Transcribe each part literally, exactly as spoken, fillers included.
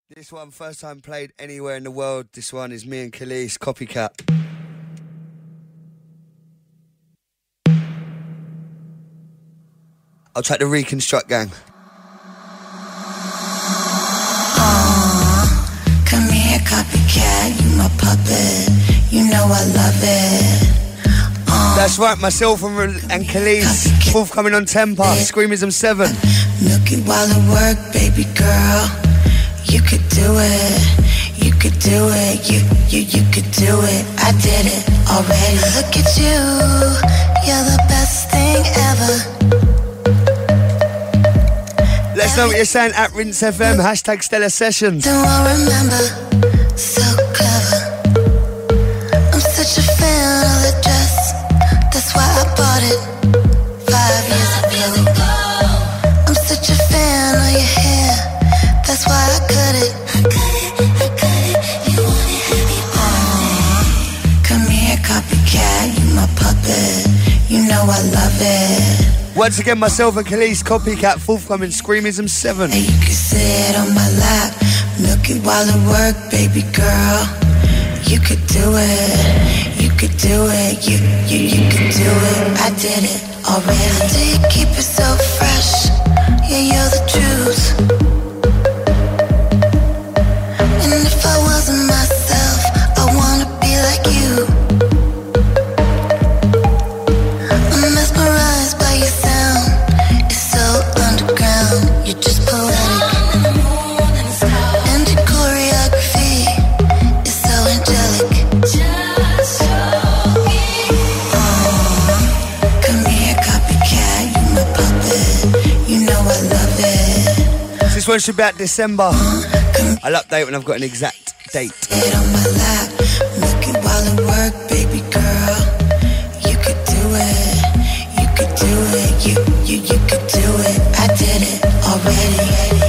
This one, first time played anywhere in the world. This one is me and Khalees, Copycat. I'll take the Reconstruct Gang. Uh, come here, copycat, you my puppet. You know I love it. Uh, That's right, myself and, and Khalees, forthcoming on Temper, Screamism seven. Milk it while at work, baby girl. You could do it, you could do it, you, you, you could do it. I did it already. Look at you, you're the best thing ever. Let us know what you're saying at Rinse F M, hashtag Stellar Sessions. Do I remember? So clever. I'm such a fan of the dress, that's why I bought it. Five years ago. I'm such a fan of your hair, that's why I cut it. I cut it, I cut it. You want it heavy, uh, come here, copycat, you my puppet. You know I love it. Once again, myself and Khalees, Copycat, forthcoming Screamism seven. You can sit on my lap, milk it while at work, baby girl. You could do it, you could do it, you, you, you could do it. I did it already. Do you keep it so fresh? Yeah, you're the truth. And if I wasn't myself, I wanna be like you. I'm mesmerized by your sound. It's so underground. You're just poetic. And your choreography is so angelic. Uh, come here, copycat, you my puppet. You know I love it. This one should be out December. I'll update when I've got an exact date. Sit on my lap, milk it while at work, baby girl. You could do it, you could do it, you, you, you could do it. I did it already.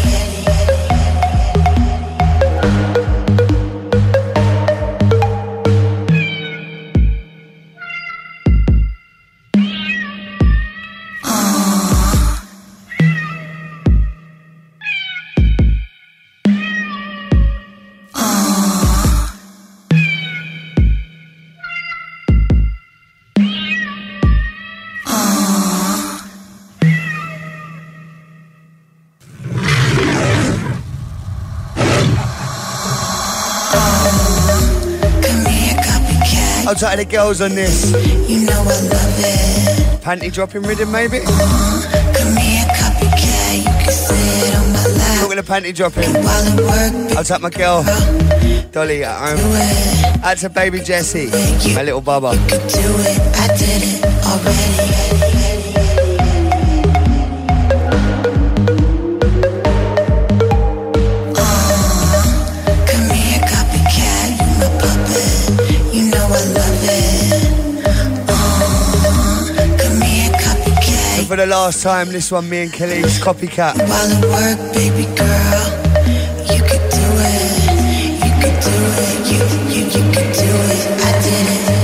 I'll take the girls on this. You know I love it. Panty dropping rhythm, maybe? Uh, come here, copycat, you can sit on my lap. Talking of panty dropping. While at work, I'll take my girl, Dolly, at home. Out to baby Jessie, my little bubba. you could do it. I did it already. For the last time, this one, me and Khalees, Copycat. While at work, baby girl, you could do it, you could do it, you, you, you could do it. I did it.